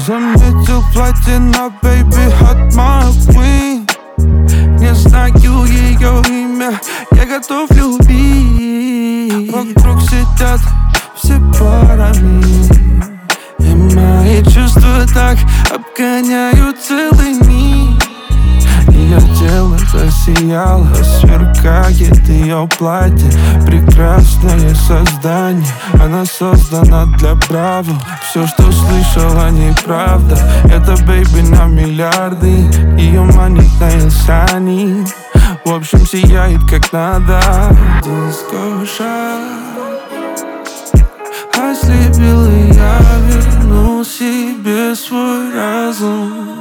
Заметил платье на baby hot my queen. Не знаю ее имя, я готов любить. Вокруг сидят все парами, и мои чувства так обгоняют целый мир. Ее тело засияло, сверкает ее платье. Прекрасное создание, она создана для браво. Все, что слышал о ней, правда. Это бэйби на миллиарды, ее манит на инсани. В общем, сияет как надо. Дискошар ослепил, и я вернул себе свой разум.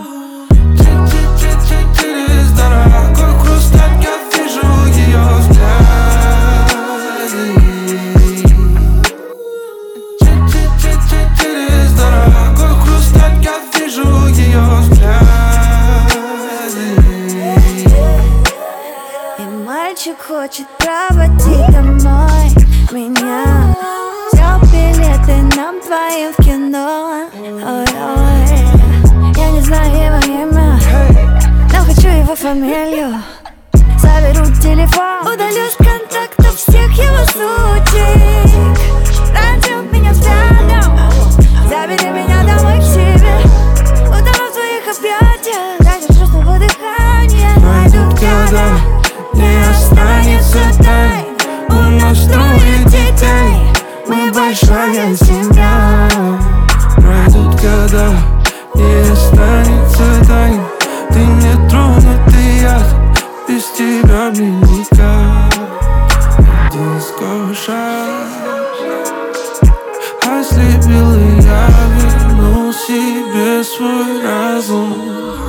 Через дорогой хрусталь я вижу ее взгляды. Через дорогой хрусталь я вижу ее взгляды. И мальчик хочет проводить домой меня. Взял билеты нам двоим в кино. Ой-ой. Я не знаю его имя, но хочу его фамилию. Заберу телефон, удалю с контактов всех его сучек. Раньше меня взглядом, забери меня домой к себе. Утону в твоих объятиях, задержу снова дыхание. Пройдут года, не останется тайн. У нас трое детей, мы большая семья. Пройдут года, не останется тайн. Ты не тронутый яд, без тебя мне никак. Дискошар ослепил, и я вернул себе свой разум.